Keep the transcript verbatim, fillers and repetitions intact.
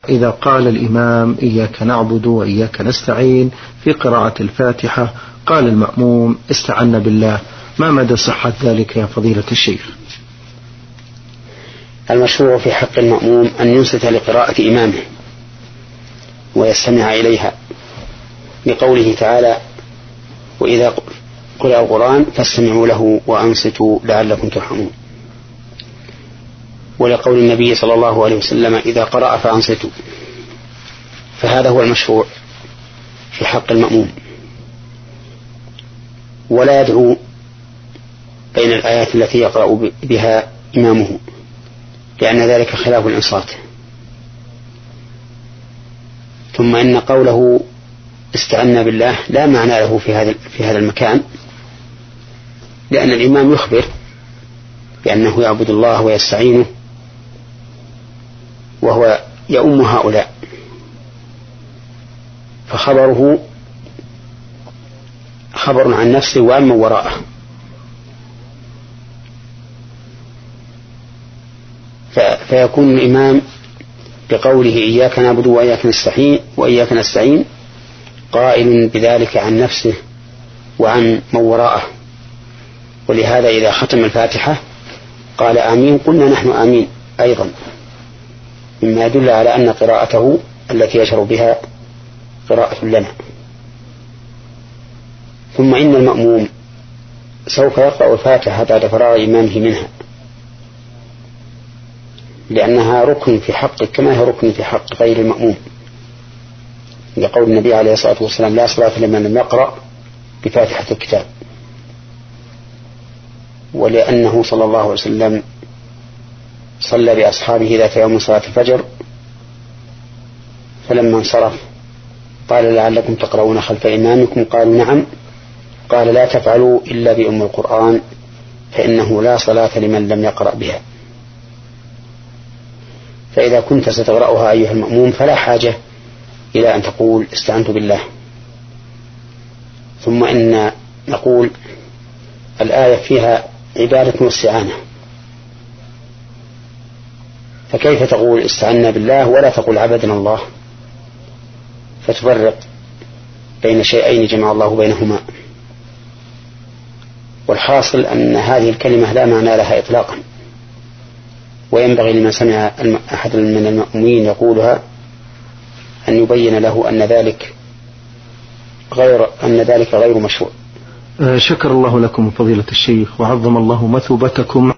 إذا قال الإمام إياك نعبد وإياك نستعين في قراءة الفاتحة قال المأموم استعنا بالله، ما مدى صحة ذلك يا فضيلة الشيخ؟ المشروع في حق المأموم أن ينصت لقراءة إمامه ويستمع إليها، لقوله تعالى وإذا قرأ القرآن فاستمعوا له وأنصتوا لعلكم ترحمون، ولقول النبي صلى الله عليه وسلم إذا قرأ فأنصتوا. فهذا هو المشروع في حق المأموم، ولا يدعو بين الآيات التي يقرأ بها إمامه، لأن ذلك خلاف الإنصات. ثم إن قوله استعنا بالله لا معنى له في هذا في هذا المكان، لأن الإمام يخبر بأنه يعبد الله ويستعينه وهو يؤم هؤلاء، فخبره خبر عن نفسه وعن من وراءه. فيكون الإمام بقوله إياك نعبد وإياك نستعين وإياك نستعين قائل بذلك عن نفسه وعن من وراءه، ولهذا إذا ختم الفاتحة قال آمين قلنا نحن آمين أيضا، مما يدل على أن قراءته التي يشعر بها قراءة لنا. ثم إن المأموم سوف يقرأ الفاتحة بعد فراغ إمامه منها، لأنها ركن في حقه كما هي ركن في حق غير المأموم، لقول النبي عليه الصلاة والسلام لا صلاة لمن لم يقرأ بفاتحة الكتاب، ولأنه صلى الله عليه وسلم صلى بأصحابه ذات يوم صلاة الفجر، فلما انصرف قال لعلكم تقرؤون خلف إمامكم، قالوا نعم، قال لا تفعلوا إلا بأم القرآن فإنه لا صلاة لمن لم يقرأ بها. فإذا كنت ستقرأها أيها المأموم فلا حاجة إلى أن تقول استعنت بالله. ثم إن نقول الآية فيها عبادة واستعانة، فكيف تقول استعنا بالله ولا تقول عبدنا الله، فتفرق بين شيئين جمع الله بينهما. والحاصل أن هذه الكلمة لا معنى لها إطلاقا، وينبغي لمن سمع أحد من المأمومين يقولها أن يبين له أن ذلك غير أن ذلك غير مشروع. شكر الله لكم فضيلة الشيخ وعظم الله مثوبتكم.